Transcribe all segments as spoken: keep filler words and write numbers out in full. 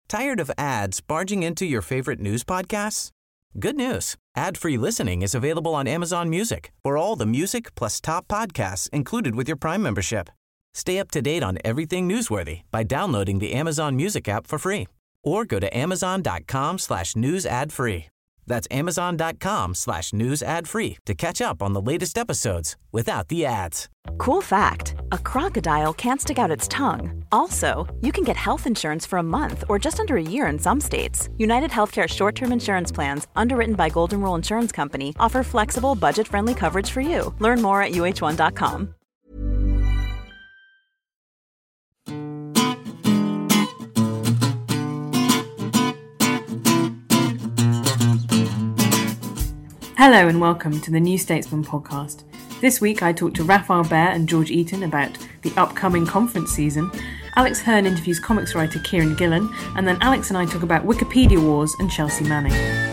Tired of ads barging into your favorite news podcasts? Good news. Ad-free listening is available on Amazon Music for all the music plus top podcasts included with your Prime membership. Stay up to date on everything newsworthy by downloading the Amazon Music app for free or go to amazon.com slash news ad free. That's amazon.com slash news ad free to catch up on the latest episodes without the ads. Cool fact, a crocodile can't stick out its tongue. Also, you can get health insurance for a month or just under a year in some states. United Healthcare short-term insurance plans, underwritten by Golden Rule Insurance Company, offer flexible, budget-friendly coverage for you. Learn more at U H one dot com. Hello and welcome to the New Statesman podcast. This week I talked to Raphael Behr and George Eaton about the upcoming conference season. Alex Hearn interviews comics writer Kieran Gillen, and then Alex and I talk about Wikipedia wars and Chelsea Manning.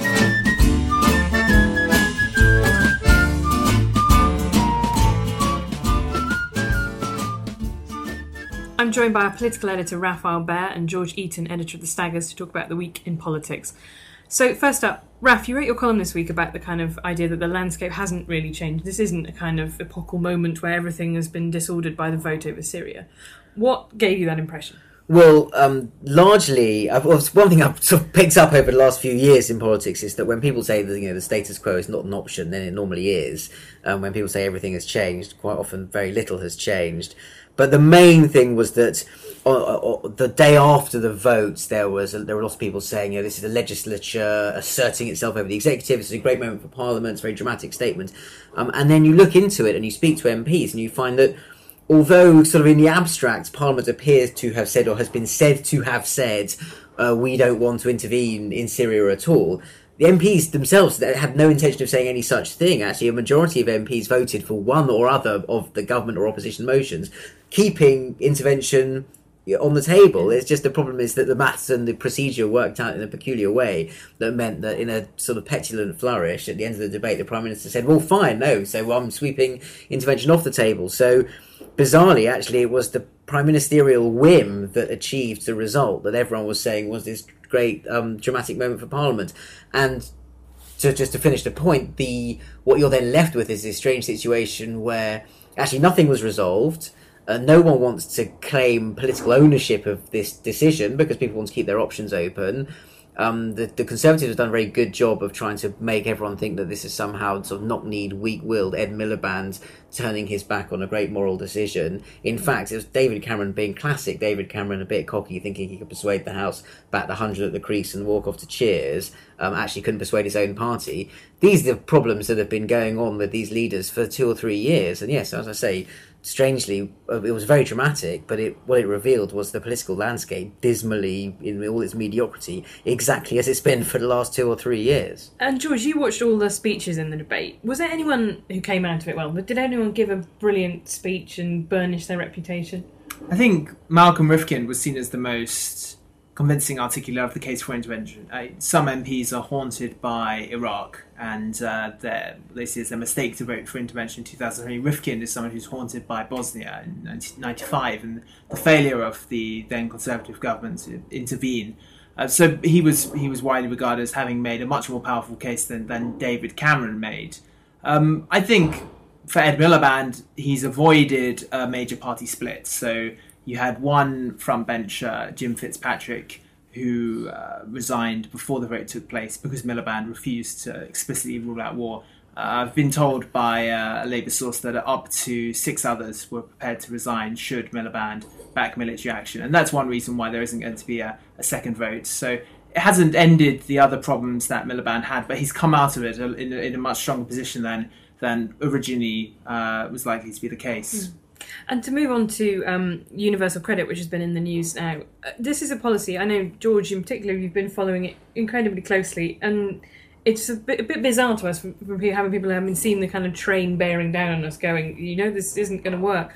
I'm joined by our political editor Raphael Behr and George Eaton, editor of The Staggers, to talk about the week in politics. So first up, Raph, you wrote your column this week about the kind of idea that the landscape hasn't really changed. This isn't a kind of epochal moment where everything has been disordered by the vote over Syria. What gave you that impression? Well, um, largely, I've, well, one thing I've sort of picked up over the last few years in politics is that when people say that, you know, the status quo is not an option, then it normally is. Um, when people say everything has changed, quite often very little has changed. But the main thing was that uh, uh, the day after the votes, there was a, there were lots of people saying, you know, this is the legislature asserting itself over the executive. This is a great moment for Parliament. It's a very dramatic statement. Um, and then you look into it and you speak to M Ps and you find that although sort of in the abstract, Parliament appears to have said or has been said to have said, uh, we don't want to intervene in Syria at all, the M Ps themselves had no intention of saying any such thing. Actually, a majority of M Ps voted for one or other of the government or opposition motions, keeping intervention on the table. It's just the problem is that the maths and the procedure worked out in a peculiar way that meant that in a sort of petulant flourish at the end of the debate, the Prime Minister said, well, fine, no, so I'm sweeping intervention off the table. So bizarrely, actually, it was the prime ministerial whim that achieved the result that everyone was saying was this great um, dramatic moment for Parliament. And to, just to finish the point, the what you're then left with is this strange situation where actually nothing was resolved. Uh, no one wants to claim political ownership of this decision because people want to keep their options open. Um, the, the Conservatives have done a very good job of trying to make everyone think that this is somehow sort of knock-kneed, weak-willed Ed Miliband turning his back on a great moral decision. In fact, it was David Cameron being classic David Cameron, a bit cocky, thinking he could persuade the House, bat the hundred at the crease and walk off to cheers. Um, actually couldn't persuade his own party. These are the problems that have been going on with these leaders for two or three years. And yes, as I say, strangely, it was very dramatic, but it, what it revealed was the political landscape dismally, in all its mediocrity, exactly as it's been for the last two or three years. And George, you watched all the speeches in the debate. Was there anyone who came out of it well? Did anyone give a brilliant speech and burnish their reputation? I think Malcolm Rifkind was seen as the most convincing articulator of the case for intervention. Uh, some M Ps are haunted by Iraq, and uh, they see it as a mistake to vote for intervention in two thousand three. Rifkind is someone who's haunted by Bosnia in nineteen ninety-five and the failure of the then Conservative government to intervene. Uh, so he was he was widely regarded as having made a much more powerful case than, than David Cameron made. Um, I think for Ed Miliband, he's avoided a major party split. So you had one frontbencher, Jim Fitzpatrick, who uh, resigned before the vote took place because Miliband refused to explicitly rule out war. Uh, I've been told by uh, a Labour source that up to six others were prepared to resign should Miliband back military action. And that's one reason why there isn't going to be a, a second vote. So it hasn't ended the other problems that Miliband had, but he's come out of it in a, in a much stronger position than, than originally uh, was likely to be the case. Mm. And to move on to um, universal credit, which has been in the news now, this is a policy, I know, George, in particular, you've been following it incredibly closely, and it's a bit, a bit bizarre to us from, from having people who haven't seen the kind of train bearing down on us going, you know, this isn't going to work.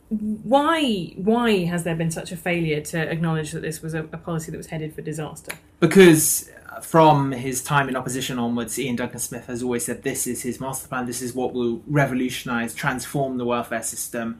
Why why has there been such a failure to acknowledge that this was a, a policy that was headed for disaster? Because from his time in opposition onwards, Ian Duncan Smith has always said this is his master plan, this is what will revolutionise, transform the welfare system.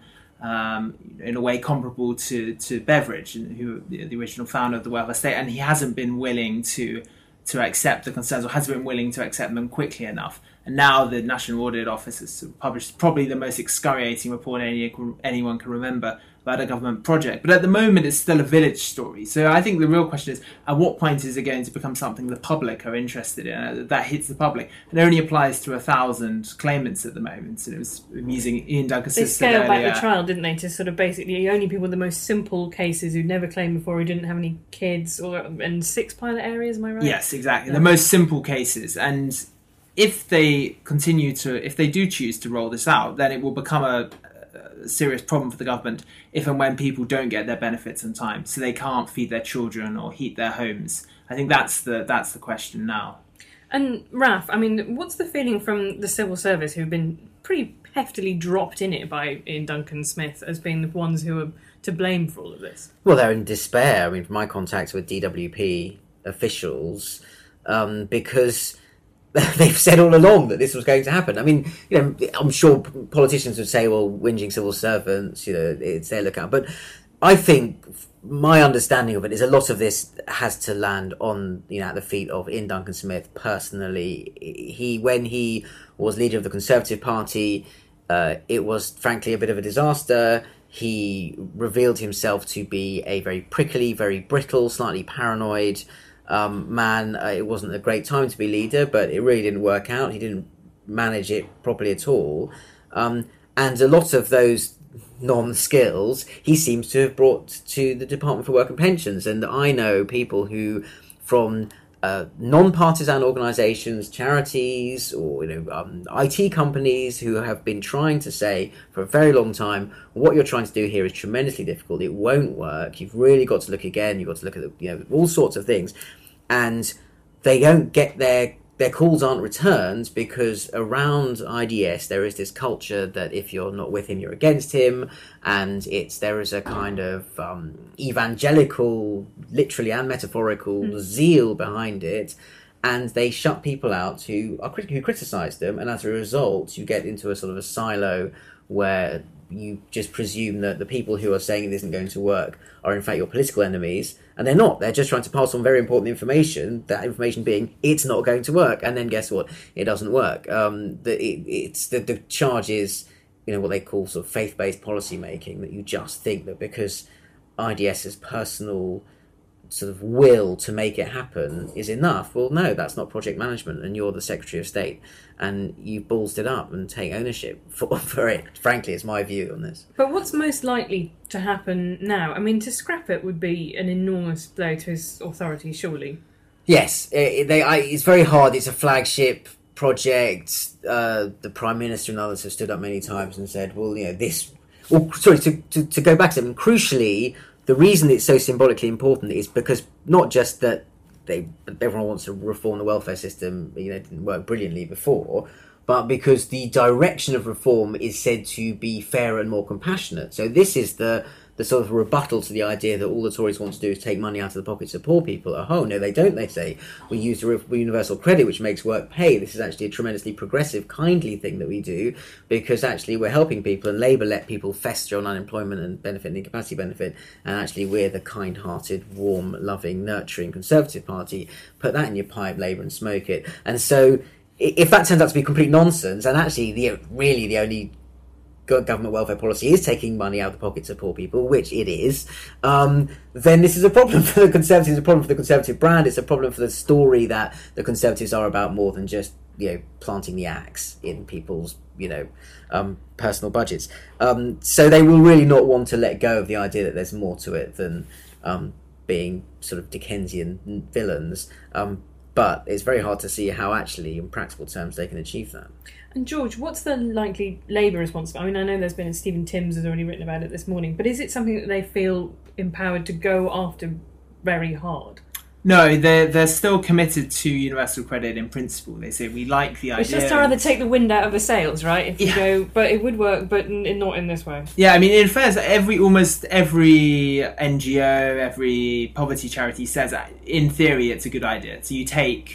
um, in a way comparable to, to Beveridge, who the original founder of the welfare state, and he hasn't been willing to to accept the concerns, or hasn't been willing to accept them quickly enough. And now the National Audit Office has published probably the most excoriating report any, anyone can remember about a government project. But at the moment, it's still a village story. So I think the real question is, at what point is it going to become something the public are interested in, that hits the public? It only applies to a thousand claimants at the moment. And it was amusing, Ian Duncan They said scaled earlier, back the trial, didn't they, to sort of basically only people with the most simple cases who'd never claimed before, who didn't have any kids, or and six pilot areas, am I right? Yes, exactly. Yeah. The most simple cases. And if they continue to, if they do choose to roll this out, then it will become a, a serious problem for the government if and when people don't get their benefits in time, so they can't feed their children or heat their homes. I think that's the that's the question now. And Raf, I mean, what's the feeling from the civil service, who've been pretty heftily dropped in it by Ian Duncan Smith as being the ones who are to blame for all of this? Well, they're in despair. I mean, from my contacts with D W P officials, um, because they've said all along that this was going to happen. I mean, you know, I'm sure politicians would say, well, whinging civil servants, you know, it's their lookout. But I think my understanding of it is a lot of this has to land on, you know, at the feet of Ian Duncan Smith personally. He, when he was leader of the Conservative Party, uh, it was frankly a bit of a disaster. He revealed himself to be a very prickly, very brittle, slightly paranoid Um, man. Uh, it wasn't a great time to be leader, but it really didn't work out. He didn't manage it properly at all. Um, and a lot of those non-skills he seems to have brought to the Department for Work and Pensions. And I know people who, from uh, non-partisan organisations, charities, or you know, um, I T companies, who have been trying to say for a very long time, what you're trying to do here is tremendously difficult. It won't work. You've really got to look again. You've got to look at the, you know, all sorts of things, and they don't get their their calls aren't returned because around I D S there is this culture that if you're not with him, you're against him, and it's there is a kind of um, evangelical, literally and metaphorical, mm. zeal behind it, and they shut people out who are who criticise them, and as a result, you get into a sort of a silo where you just presume that the people who are saying it isn't going to work are in fact your political enemies, and they're not. They're just trying to pass on very important information, that information being it's not going to work, and then guess what? It doesn't work. Um, the, it, it's the, the charge is, you know, what they call sort of faith-based policy making, that you just think that because IDS's personal sort of will to make it happen is enough. Well, no, that's not project management, and you're the Secretary of State, and you've ballsed it up and take ownership for, for it. Frankly, it's my view on this. But what's most likely to happen now? I mean, to scrap it would be an enormous blow to his authority, surely. Yes, it, they, I, it's very hard. It's a flagship project. Uh, the Prime Minister and others have stood up many times and said, well, you know, this... Well, sorry, to, to, to go back to them, crucially, the reason it's so symbolically important is because not just that they everyone wants to reform the welfare system, you know, it didn't work brilliantly before, but because the direction of reform is said to be fairer and more compassionate. So this is the the sort of rebuttal to the idea that all the Tories want to do is take money out of the pockets of poor people. Oh, no, they don't, they say. We use the universal credit, which makes work pay. This is actually a tremendously progressive, kindly thing that we do, because actually we're helping people, and Labour let people fester on unemployment and benefit and incapacity benefit, and actually we're the kind-hearted, warm, loving, nurturing Conservative Party. Put that in your pipe, Labour, and smoke it. And so if that turns out to be complete nonsense, and actually the really the only government welfare policy is taking money out of the pockets of poor people, which it is, um, then this is a problem for the Conservatives, it's a problem for the Conservative brand, it's a problem for the story that the Conservatives are about more than just, you know, planting the axe in people's, you know, um, personal budgets. Um, so they will really not want to let go of the idea that there's more to it than um, being sort of Dickensian villains. Um, but it's very hard to see how actually, in practical terms, they can achieve that. And George, what's the likely Labour response? I mean, I know there's been, Stephen Timms has already written about it this morning, but is it something that they feel empowered to go after very hard? No, they're, they're still committed to universal credit in principle. They say, we like the idea. It's just to rather take the wind out of the sails, right? If you yeah. go, but it would work, but n- not in this way. Yeah, I mean, in fairness, every, almost every N G O, every poverty charity says that, in theory, it's a good idea. So you take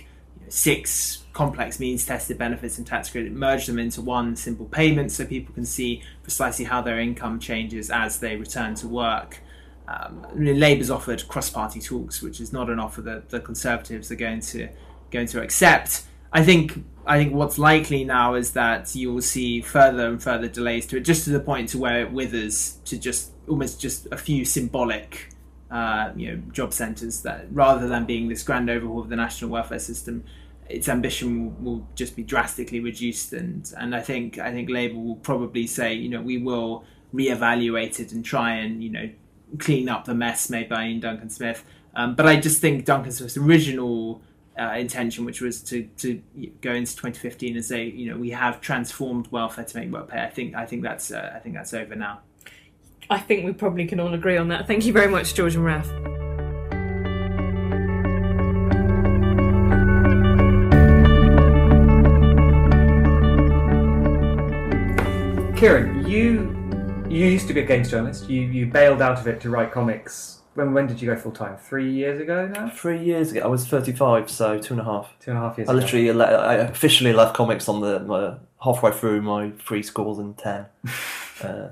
six complex means tested benefits and tax credit, merge them into one simple payment so people can see precisely how their income changes as they return to work. Um, Labour's offered cross-party talks, which is not an offer that the Conservatives are going to going to accept. I think I think what's likely now is that you will see further and further delays to it, just to the point to where it withers to just almost just a few symbolic uh, you know, job centres, that rather than being this grand overhaul of the national welfare system, its ambition will, will just be drastically reduced. And, and I think I think Labour will probably say, you know, we will reevaluate it and try and, you know, clean up the mess made by Ian Duncan Smith. Um, but I just think Duncan Smith's original uh, intention, which was to, to go into twenty fifteen and say, you know, we have transformed welfare to make work pay. I think I think that's uh, I think that's over now. I think we probably can all agree on that. Thank you very much, George and Raf. Kieran, you you used to be a games journalist. You you bailed out of it to write comics. When when did you go full time? Three years ago now. Three years ago, I was thirty-five, so two and a half. Two and a half years. I ago. literally, le- I officially left comics on the my, halfway through my three scores and ten. uh,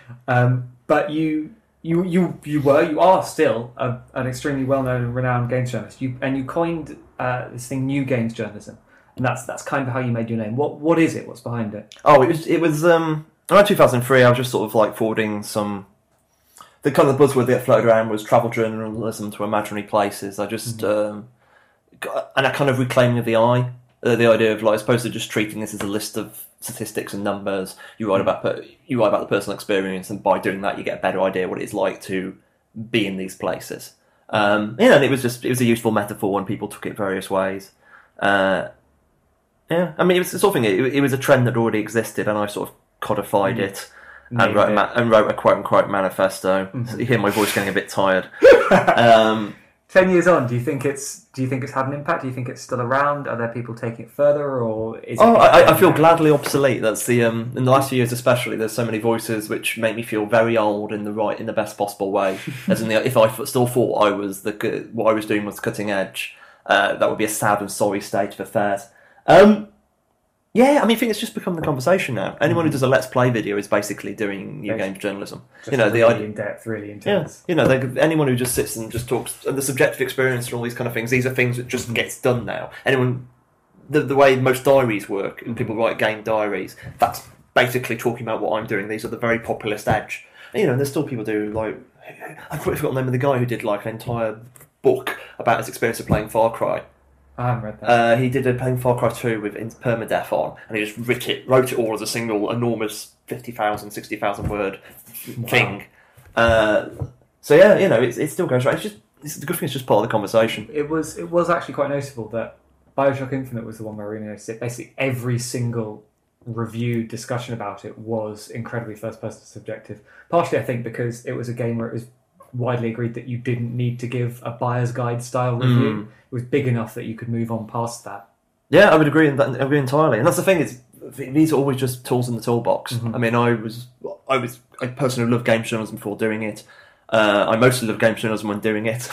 um, but you you you you were you are still a, an extremely well known and renowned games journalist. You and you coined uh, this thing, new games journalism, and that's that's kind of how you made your name. What what is it? What's behind it? Oh, it was it was um, around two thousand three. I was just sort of like forwarding some. The kind of buzzword that floated around was travel journalism to imaginary places. I just mm-hmm. um, got, and a kind of reclaiming of the eye, uh, the idea of like as opposed to just treating this as a list of statistics and numbers. You write about per, you write about the personal experience, and by doing that, you get a better idea what it's like to be in these places. Um, yeah, and it was just it was a useful metaphor, and people took it various ways. Uh, yeah, I mean, it was the sort of thing. It, it was a trend that already existed, and I sort of codified mm-hmm. it. And wrote, a ma- and wrote a quote-unquote manifesto. Mm-hmm. So you hear my voice getting a bit tired. um, Ten years on, do you think it's do you think it's had an impact? Do you think it's still around? Are there people taking it further, or is it? Oh, I, I feel gladly obsolete. That's the um, in the last few years, especially. There's so many voices which make me feel very old in the right, in the best possible way. As in, the, if I still thought I was the what I was doing was cutting edge, uh, that would be a sad and sorry state of affairs. Um, Yeah, I mean, I think it's just become the conversation now. Anyone who does a Let's Play video is basically doing new games journalism. Just you know, really the idea, in depth, really intense. Yeah, you know, they, anyone who just sits and just talks, and the subjective experience and all these kind of things, these are things that just gets done now. Anyone, the, the way most diaries work, and people write game diaries, that's basically talking about what I'm doing. These are the very populist edge. And, you know, and there's still people do, like, I've probably forgotten the name of the guy who did, like, an entire book about his experience of playing Far Cry. I haven't read that. Uh, he did a playing Far Cry two with permadeath on, and he just wrote it, wrote it all as a single enormous fifty thousand, sixty thousand word wow. thing. Uh, so yeah, you know, it, it still goes right. It's just it's, the good thing is just part of the conversation. It was it was actually quite noticeable that BioShock Infinite was the one where I really noticed it. Basically, every single review discussion about it was incredibly first person subjective. Partially, I think, because it was a game where it was widely agreed that you didn't need to give a buyer's guide style review. Mm. It was big enough that you could move on past that. Yeah, I would agree. In that, I agree entirely. And that's the thing. Is these are always just tools in the toolbox. Mm-hmm. I mean, I was I was a person who loved games journalism before doing it. Uh, I mostly love games journalism when doing it.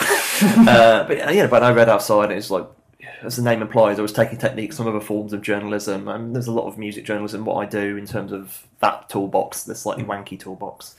uh, but yeah, but I read outside, and it's like, as the name implies, I was taking techniques from other forms of journalism. I mean, there's a lot of music journalism. What I do in terms of that toolbox, the slightly wanky toolbox.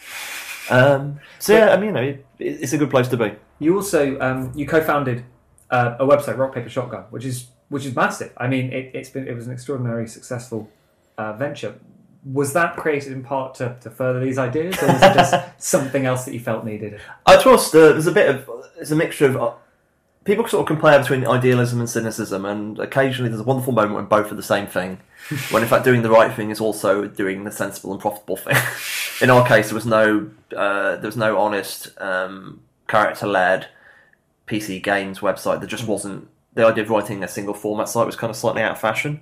Um, so yeah, I mean, you know, it, it's a good place to be. You also um, you co-founded uh, a website, Rock Paper Shotgun, which is which is massive. I mean, it, it's been it was an extraordinarily successful uh, venture. Was that created in part to, to further these ideas, or was it just something else that you felt needed? I trust uh, there's a bit of there's a mixture of. Uh, People sort of compare between idealism and cynicism, and occasionally there's a wonderful moment when both are the same thing. When in fact doing the right thing is also doing the sensible and profitable thing. In our case, there was no uh, there was no honest um, character-led P C games website. There just wasn't. The idea of writing a single format site was kind of slightly out of fashion,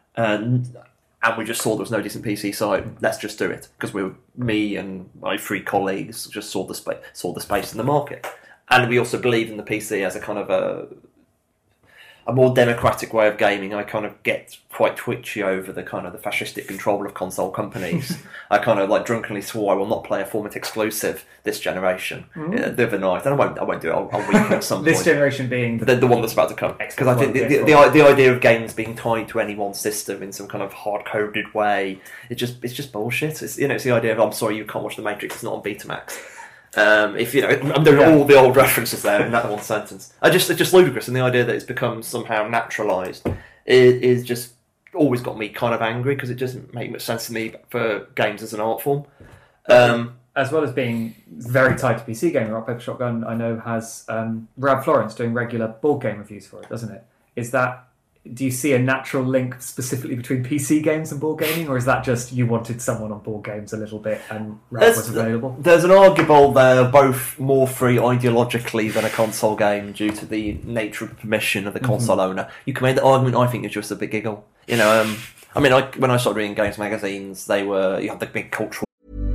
and and we just saw there was no decent P C site. Let's just do it because we were me and my three colleagues just saw the space saw the space in the market. And we also believe in the P C as a kind of a a more democratic way of gaming, I kind of get quite twitchy over the kind of the fascistic control of console companies. I kind of like drunkenly swore I will not play a format exclusive this generation. Mm. Yeah, the other night, and I won't. I won't do it. I'll, I'll weaken at some this point. This generation being the, the one that's about to come, because I think the the, the the idea of games being tied to any one system in some kind of hard coded way, it just it's just bullshit. It's you know it's the idea of I'm sorry you can't watch The Matrix. It's not on Betamax. Um, if you know, I'm doing yeah. all the old references there in that one sentence. I just it's just ludicrous, and the idea that it's become somehow naturalised is, is just always got me kind of angry because it doesn't make much sense to me for games as an art form. Um, as well as being very tied to P C gaming, Rock Paper Shotgun I know has um, Rab Florence doing regular board game reviews for it, doesn't it? Is that? Do you see a natural link specifically between P C games and board gaming, or is that just you wanted someone on board games a little bit and Rab was available? There's an arguable they're both more free ideologically than a console game due to the nature of permission of the console mm-hmm. owner. You can make the argument, I think, it's just a big giggle. You know, um, I mean, I, when I started reading games magazines, they were you had the big cultural.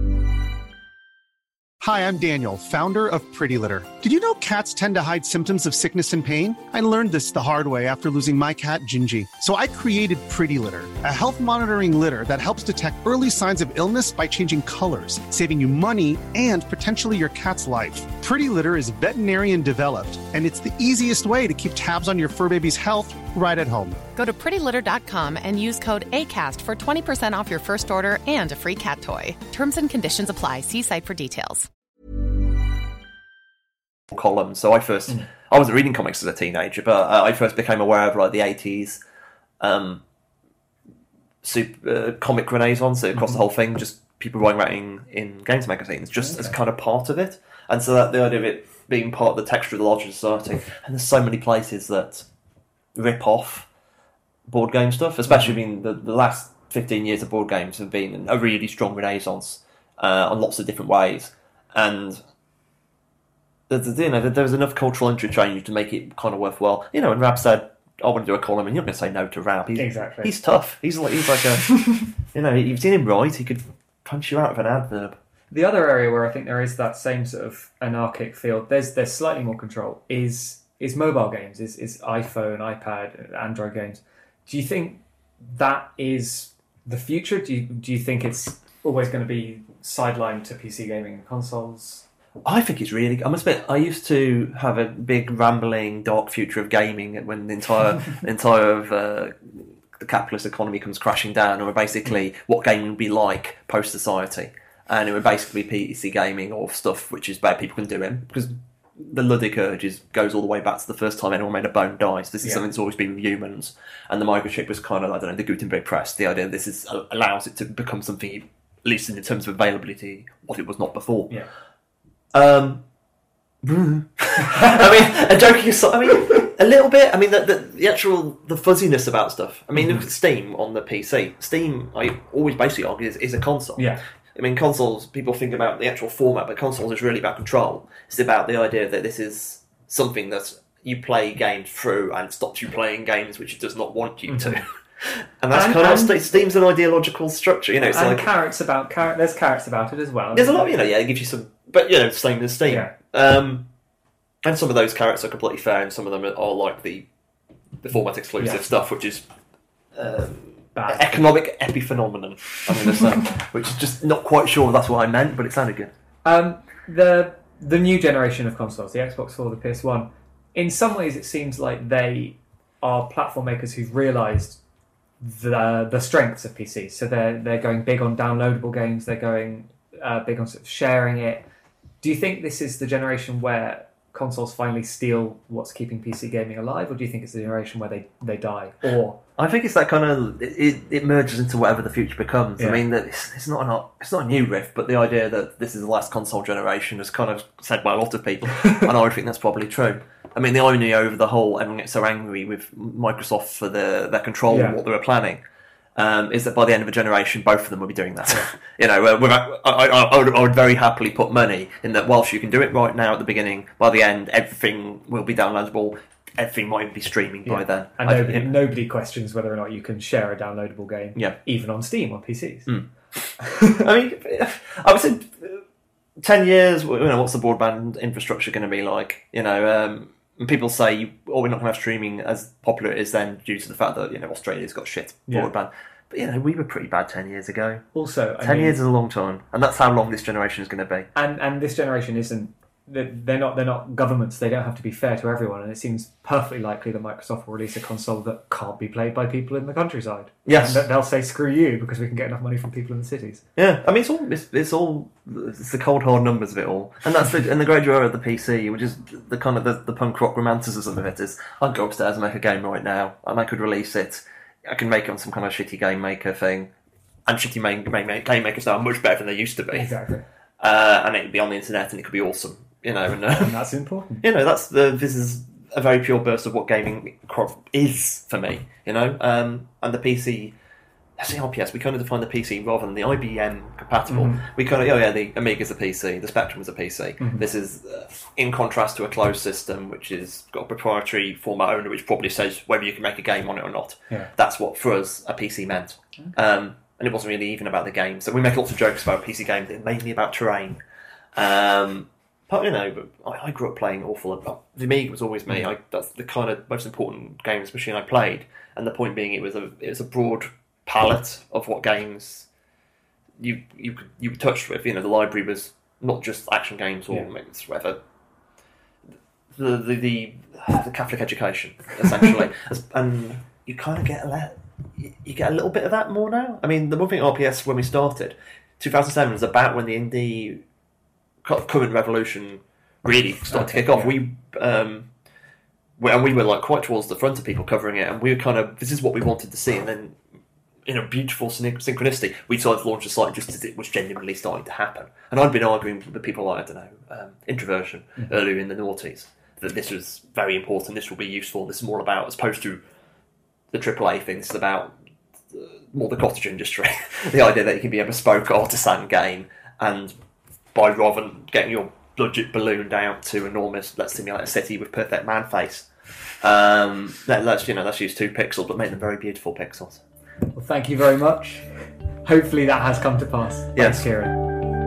Hi, I'm Daniel, founder of Pretty Litter. Did you know cats tend to hide symptoms of sickness and pain? I learned this the hard way after losing my cat, Gingy. So I created Pretty Litter, a health monitoring litter that helps detect early signs of illness by changing colors, saving you money and potentially your cat's life. Pretty Litter is veterinarian developed, and it's the easiest way to keep tabs on your fur baby's health right at home. Go to pretty litter dot com and use code ACAST for twenty percent off your first order and a free cat toy. Terms and conditions apply. See site for details. Column. So I first, mm. I wasn't reading comics as a teenager, but uh, I first became aware of like the eighties um, super, uh, comic renaissance across mm-hmm. the whole thing. Just people writing in games magazines, just okay. as kind of part of it. And so that the idea of it being part of the texture of the larger society. And there's so many places that rip off board game stuff, especially mm-hmm. I mean the, the last fifteen years of board games have been a really strong renaissance uh, on lots of different ways. And you know, there was enough cultural interchange to make it kind of worthwhile. You know, and Rab said, I want to do a column, and you're not going to say no to Rab. He's, exactly. He's tough. He's like, he's like a, you know, you've seen him write, he could punch you out of an adverb. The other area where I think there is that same sort of anarchic feel, there's there's slightly more control, is is mobile games, is, is iPhone, iPad, Android games. Do you think that is the future? Do you, do you think it's always going to be sidelined to P C gaming and consoles? I think it's really. I must admit, I used to have a big rambling dark future of gaming when the entire entire of uh, the capitalist economy comes crashing down, or basically what gaming would be like post society, and it would basically be P C gaming or stuff which is bad people can do it because the Luddic urge is, goes all the way back to the first time anyone made a bone dice. This is yeah. something that's always been with humans, and the microchip was kind of I don't know the Gutenberg press. The idea that this is allows it to become something, at least in terms of availability, what it was not before. Yeah. Um, I mean, a joking aside, I mean, a little bit. I mean, the, the, the actual the fuzziness about stuff. I mean, mm-hmm. look at Steam on the P C. Steam, I always basically argue, is, is a console. Yeah. I mean, consoles, people think about the actual format, but consoles is really about control. It's about the idea that this is something that you play games through and it stops you playing games which it does not want you mm-hmm. to. And that's and, kind and, of Steam's an ideological structure, you know. It's and like carrots about car- there's carrots about it as well. There's a lot, you know. Yeah, it gives you some, but you know, same as Steam. Yeah. Um, and some of those carrots are completely fair, and some of them are like the the format exclusive yeah. stuff, which is um, economic epiphenomenon. I'm going to say, which is just not quite sure that's what I meant, but it sounded good. Um, the the new generation of consoles, the Xbox four, the P S one, in some ways, it seems like they are platform makers who've realised the the strengths of P Cs. So they're they're going big on downloadable games. They're going uh, big on sort of sharing it. Do you think this is the generation where consoles finally steal what's keeping P C gaming alive, or do you think it's the generation where they, they die? Or I think it's that kind of it, it merges into whatever the future becomes. Yeah. I mean, that it's, it's not an, it's not a new riff, but the idea that this is the last console generation is kind of said by a lot of people, and I think that's probably true. I mean, the irony over the whole everyone gets so angry with Microsoft for the, their control yeah. and what they were planning um, is that by the end of a generation, both of them will be doing that. Yeah. You know, uh, without, I, I, I, would, I would very happily put money in that whilst you can do it right now at the beginning, by the end, everything will be downloadable. Everything might even be streaming yeah. by then. And nobody, I, nobody questions whether or not you can share a downloadable game, yeah. even on Steam or P Cs. Mm. I mean, I would say ten years, you know, what's the broadband infrastructure going to be like? You know, um, And people say, "Oh, we're not going to have streaming as popular it is then due to the fact that you know Australia's got shit broadband." Yeah. But you know, we were pretty bad ten years ago. Also, I ten mean, years is a long time, and that's how long this generation is going to be. And and this generation isn't. They're not. They're not governments. They don't have to be fair to everyone. And it seems perfectly likely that Microsoft will release a console that can't be played by people in the countryside. Yes, and they'll say screw you because we can get enough money from people in the cities. Yeah, I mean it's all it's, it's all it's the cold hard numbers of it all, and that's the and the great joy of the P C, which is the kind of the, the punk rock romanticism of it. Is I can go upstairs and make a game right now, and I could release it. I can make it on some kind of shitty game maker thing, and shitty main, main, main, game makers now are much better than they used to be. Exactly, uh, and it'd be on the internet, and it could be awesome. You know, and, uh, and that's important. You know, that's the this is a very pure burst of what gaming is for me. You know, um, and the P C, as the R P S, we kind of define the P C rather than the I B M compatible. Mm-hmm. We kind of, oh yeah, the Amiga's a P C, the Spectrum is a P C. Mm-hmm. This is uh, in contrast to a closed system, which has got a proprietary format owner, which probably says whether you can make a game on it or not. Yeah. That's what for us a P C meant, okay. um, and it wasn't really even about the game. So we make lots of jokes about P C games, they're mainly about terrain. Um, But, you know, but I, I grew up playing awful. The Amiga was always me. I, that's the kind of most important games machine I played. And the point being, it was a it was a broad palette of what games you you could you touched with. You know, the library was not just action games or yeah. whatever. The the, the the Catholic education essentially, and you kind of get a you get a little bit of that more now. I mean, the one thing R P S when we started, two thousand seven was about when the indie current revolution really started okay, to kick off. Yeah. We um, we, and we were like quite towards the front of people covering it, and we were kind of this is what we wanted to see. And then, in a beautiful synchronicity, we decided to launch a site just as it was genuinely starting to happen. And I'd been arguing with people like I don't know um, Introversion mm-hmm. earlier in the noughties that this was very important. This will be useful. This is more about as opposed to the triple A thing. This is about uh, more the cottage industry. The idea that it can be a bespoke artisan game and by rather than getting your budget ballooned out to enormous, let's simulate a city with perfect man face. Um, let, let's you know, let's use two pixels, but make them very beautiful pixels. Well, thank you very much. Hopefully that has come to pass. Thanks, yes. Kieran.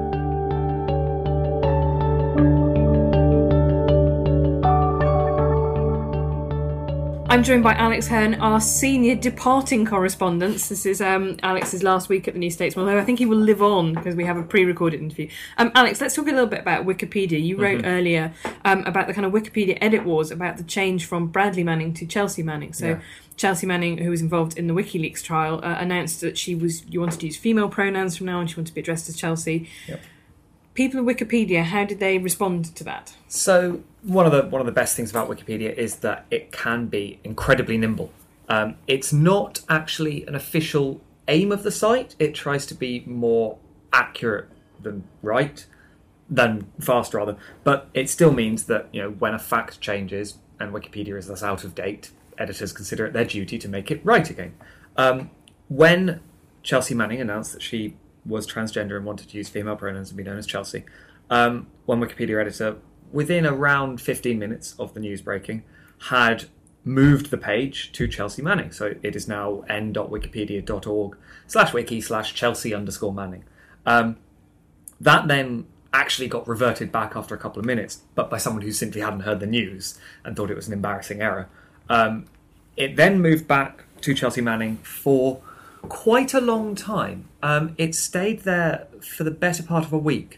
I'm joined by Alex Hearn, our senior departing correspondent. This is um, Alex's last week at the New Statesman, although I think he will live on because we have a pre-recorded interview. Um, Alex, let's talk a little bit about Wikipedia. You wrote mm-hmm. earlier um, about the kind of Wikipedia edit wars, about the change from Bradley Manning to Chelsea Manning. So yeah. Chelsea Manning, who was involved in the WikiLeaks trial, uh, announced that she was you wanted to use female pronouns from now on. She wanted to be addressed as Chelsea. Yep. People at Wikipedia, how did they respond to that? So one of the one of the best things about Wikipedia is that it can be incredibly nimble. Um, it's not actually an official aim of the site. It tries to be more accurate than right, than fast rather. But it still means that you know when a fact changes and Wikipedia is thus out of date, editors consider it their duty to make it right again. Um, when Chelsea Manning announced that she was transgender and wanted to use female pronouns and be known as Chelsea, um, one Wikipedia editor, within around fifteen minutes of the news breaking, had moved the page to Chelsea Manning. So it is now n.wikipedia.org slash wiki slash Chelsea underscore Manning. Um, that then actually got reverted back after a couple of minutes, but by someone who simply hadn't heard the news and thought it was an embarrassing error. Um, it then moved back to Chelsea Manning for quite a long time. Um, it stayed there for the better part of a week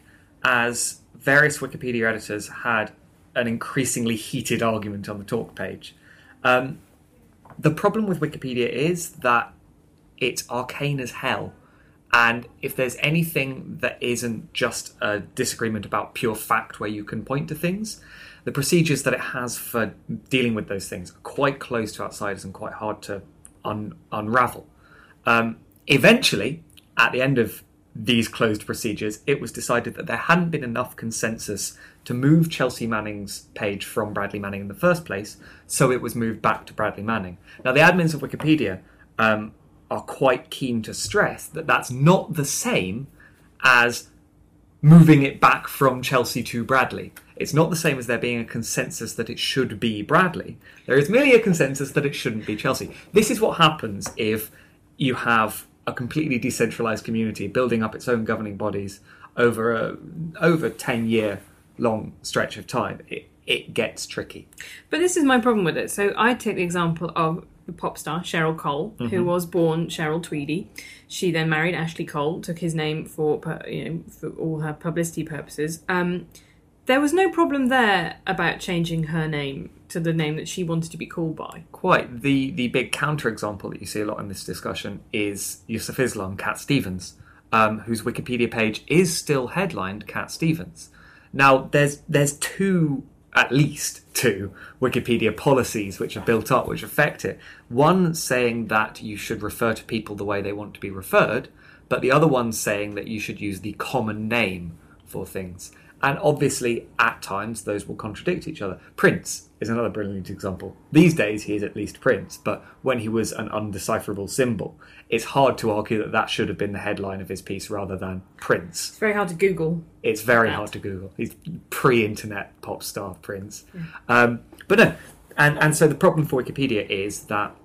as various Wikipedia editors had an increasingly heated argument on the talk page. Um, the problem with Wikipedia is that it's arcane as hell, and if there's anything that isn't just a disagreement about pure fact where you can point to things, the procedures that it has for dealing with those things are quite close to outsiders and quite hard to un- unravel. Um, eventually, at the end of these closed procedures, it was decided that there hadn't been enough consensus to move Chelsea Manning's page from Bradley Manning in the first place, so it was moved back to Bradley Manning. Now, the admins of Wikipedia um, are quite keen to stress that that's not the same as moving it back from Chelsea to Bradley. It's not the same as there being a consensus that it should be Bradley. There is merely a consensus that it shouldn't be Chelsea. This is what happens if you have a completely decentralized community building up its own governing bodies over a over ten year long stretch of time. It, it gets tricky. But this is my problem with it. So I take the example of the pop star Cheryl Cole, mm-hmm. who was born Cheryl Tweedy. She then married Ashley Cole, took his name for you know for all her publicity purposes. Um, there was no problem there about changing her name to the name that she wanted to be called by. Quite. The the big counterexample that you see a lot in this discussion is Yusuf Islam, Cat Stevens, um, whose Wikipedia page is still headlined Cat Stevens. Now, there's there's two, at least two, Wikipedia policies which are built up, which affect it. One saying that you should refer to people the way they want to be referred, but the other one saying that you should use the common name for things. And obviously, at times, those will contradict each other. Prince is another brilliant example. These days, he is at least Prince, but when he was an undecipherable symbol, it's hard to argue that that should have been the headline of his piece rather than Prince. It's very hard to Google. It's very that. hard to Google. He's pre-internet pop star Prince. Yeah. Um, but no, and, and so the problem for Wikipedia is that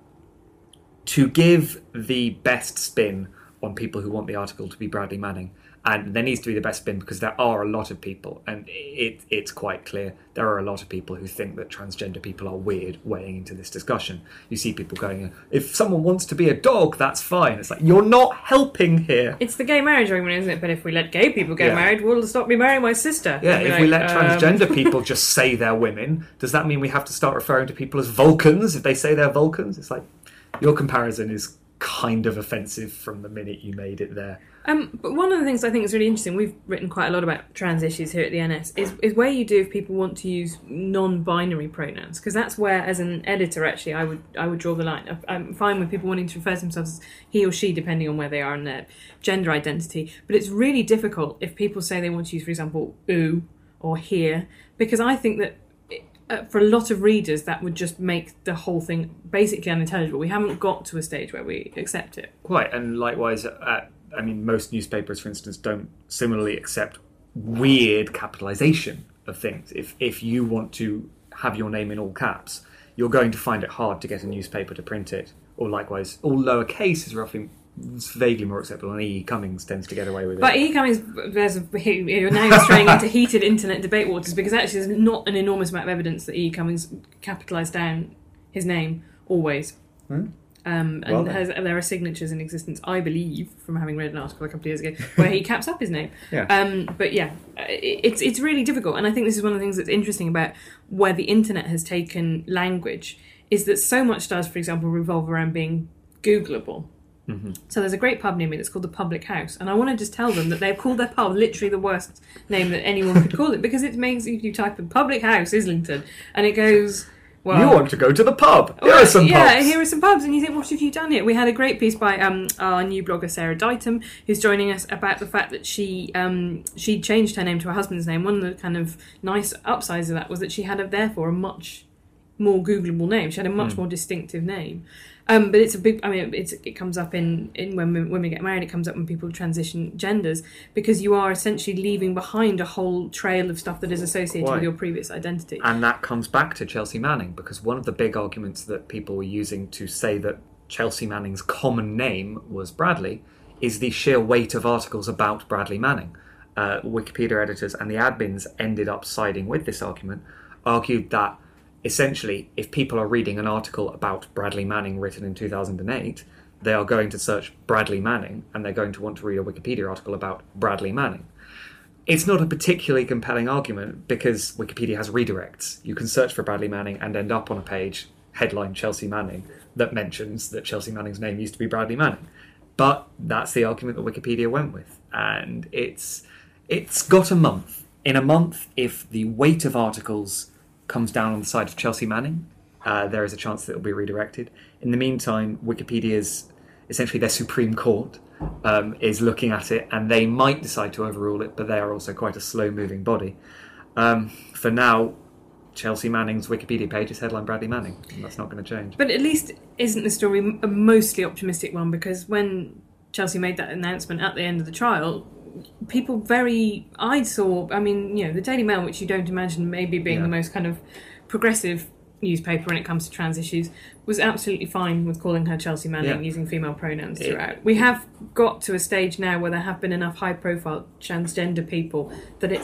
to give the best spin on people who want the article to be Bradley Manning, and there needs to be the best spin because there are a lot of people, and it, it's quite clear, there are a lot of people who think that transgender people are weird weighing into this discussion. You see people going, if someone wants to be a dog, that's fine. It's like, you're not helping here. It's the gay marriage argument, isn't it? But if we let gay people get yeah. married, we'll stop me marrying my sister. Yeah, if like, we let um... transgender people just say they're women, does that mean we have to start referring to people as Vulcans if they say they're Vulcans? It's like, your comparison is kind of offensive from the minute you made it there. Um, but one of the things I think is really interesting, we've written quite a lot about trans issues here at the N S, is, is where you do if people want to use non-binary pronouns, because that's where, as an editor, actually, I would I would draw the line. I'm fine with people wanting to refer to themselves as he or she, depending on where they are in their gender identity, but it's really difficult if people say they want to use, for example, ooh or here, because I think that Uh, for a lot of readers, that would just make the whole thing basically unintelligible. We haven't got to a stage where we accept it. Quite, and likewise, uh, I mean, most newspapers, for instance, don't similarly accept weird capitalisation of things. If if you want to have your name in all caps, you're going to find it hard to get a newspaper to print it. Or likewise, all lowercase is roughly vaguely more acceptable, and E E. Cummings tends to get away with it. But E E. Cummings, there's a, you're now straying into heated internet debate waters, because actually there's not an enormous amount of evidence that E E. Cummings capitalised down his name always. Hmm? Um, and well, has, there are signatures in existence, I believe, from having read an article a couple of years ago, where he caps up his name. Yeah. Um, but yeah, it's it's really difficult, and I think this is one of the things that's interesting about where the internet has taken language, is that so much does, for example, revolve around being Googleable. Mm-hmm. So there's a great pub near me that's called the Public House, and I want to just tell them that they've called their pub literally the worst name that anyone could call it, because it makes, if you type in Public House Islington, and it goes, well, you want to go to the pub, here well, are some yeah, pubs. here are some pubs, and you think, what have you done here? We had a great piece by um, our new blogger Sarah Dighton, who's joining us, about the fact that she um, she changed her name to her husband's name. One of the kind of nice upsides of that was that she had a, therefore a much more Googleable name. She had a much mm. more distinctive name. Um, but it's a big. I mean, it's, it comes up in, in when women get married. It comes up when people transition genders, because you are essentially leaving behind a whole trail of stuff that is associated Why? with your previous identity. And that comes back to Chelsea Manning, because one of the big arguments that people were using to say that Chelsea Manning's common name was Bradley is the sheer weight of articles about Bradley Manning. Uh, Wikipedia editors and the admins ended up siding with this argument, argued that essentially, if people are reading an article about Bradley Manning written in two thousand eight, they are going to search Bradley Manning, and they're going to want to read a Wikipedia article about Bradley Manning. It's not a particularly compelling argument, because Wikipedia has redirects. You can search for Bradley Manning and end up on a page, headline Chelsea Manning, that mentions that Chelsea Manning's name used to be Bradley Manning. But that's the argument that Wikipedia went with. And it's it's got a month. In a month, if the weight of articles comes down on the side of Chelsea Manning, uh, there is a chance that it will be redirected. In the meantime, Wikipedia's, essentially their Supreme Court, um, is looking at it, and they might decide to overrule it, but they are also quite a slow-moving body. Um, for now, Chelsea Manning's Wikipedia page is headline Bradley Manning, and that's not going to change. But at least isn't the story a mostly optimistic one, because when Chelsea made that announcement at the end of the trial, people very, I saw, I mean, you know, the Daily Mail, which you don't imagine maybe being yeah. the most kind of progressive newspaper when it comes to trans issues, was absolutely fine with calling her Chelsea Manning, yeah. using female pronouns throughout. It, we have got to a stage now where there have been enough high-profile transgender people that it's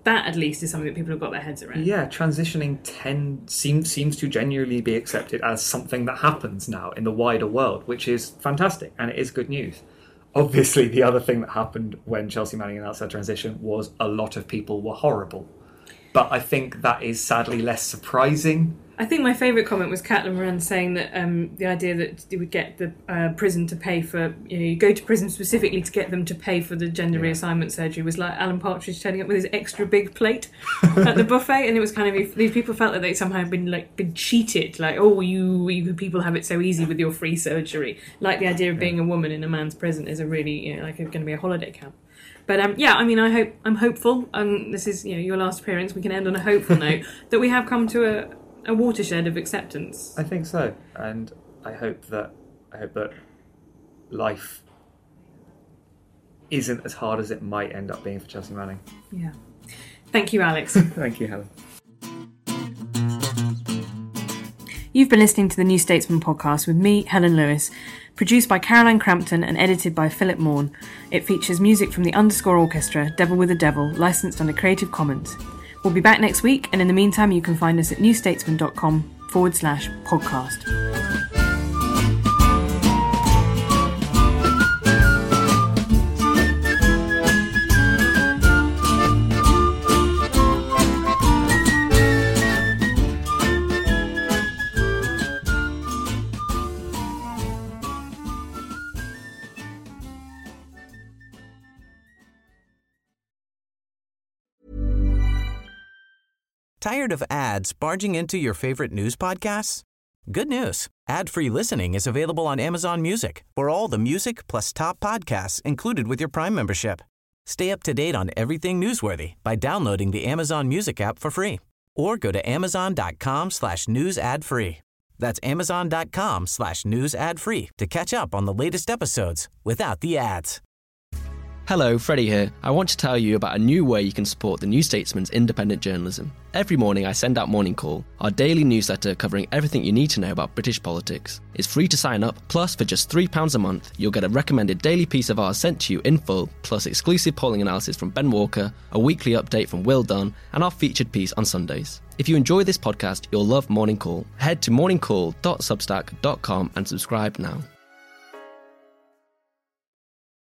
that at least is something that people have got their heads around. Yeah, transitioning ten seems seems to genuinely be accepted as something that happens now in the wider world, which is fantastic, and it is good news. Obviously, the other thing that happened when Chelsea Manning announced her transition was a lot of people were horrible. But I think that is sadly less surprising. I think my favourite comment was Caitlin Moran saying that um, the idea that you would get the uh, prison to pay for, you know, you go to prison specifically to get them to pay for the gender yeah. reassignment surgery was like Alan Partridge turning up with his extra big plate at the buffet, and it was kind of, these people felt that they somehow had been like been cheated, like, oh, you, you people have it so easy with your free surgery. Like the idea of being a woman in a man's prison is a really, you know, like it's going to be a holiday camp. But um, yeah, I mean, I hope I'm hopeful, and this is, you know, your last appearance. We can end on a hopeful note that we have come to a. a watershed of acceptance. I think so, and I hope that I hope that life isn't as hard as it might end up being for Chelsea Manning. Yeah. Thank you, Alex. Thank you, Helen. You've been listening to the New Statesman podcast with me, Helen Lewis, produced by Caroline Crampton and edited by Philip Morn. It features music from the Underscore Orchestra, Devil with a Devil, licensed under Creative Commons. We'll be back next week, and in the meantime, you can find us at newstatesman.com forward slash podcast. Tired of ads barging into your favorite news podcasts? Good news. Ad-free listening is available on Amazon Music for all the music plus top podcasts included with your Prime membership. Stay up to date on everything newsworthy by downloading the Amazon Music app for free or go to amazon.com slash news ad free. That's amazon.com slash news ad free to catch up on the latest episodes without the ads. Hello, Freddie here. I want to tell you about a new way you can support the New Statesman's independent journalism. Every morning I send out Morning Call, our daily newsletter covering everything you need to know about British politics. It's free to sign up, plus for just three pounds a month, you'll get a recommended daily piece of ours sent to you in full, plus exclusive polling analysis from Ben Walker, a weekly update from Will Dunn, and our featured piece on Sundays. If you enjoy this podcast, you'll love Morning Call. Head to morning call dot substack dot com and subscribe now.